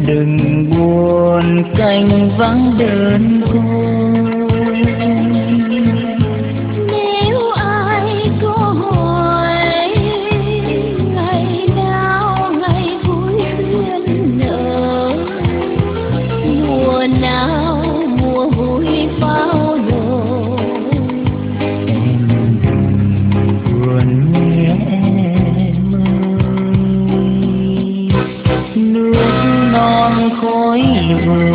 đừng buồn canh vắng đơn côi. Nếu ai có hỏi ngày nào ngày vui duyên nở, mùa nào mùa vui bao đồ, em đừng buồn nghe em ơi. Nước non khói lửa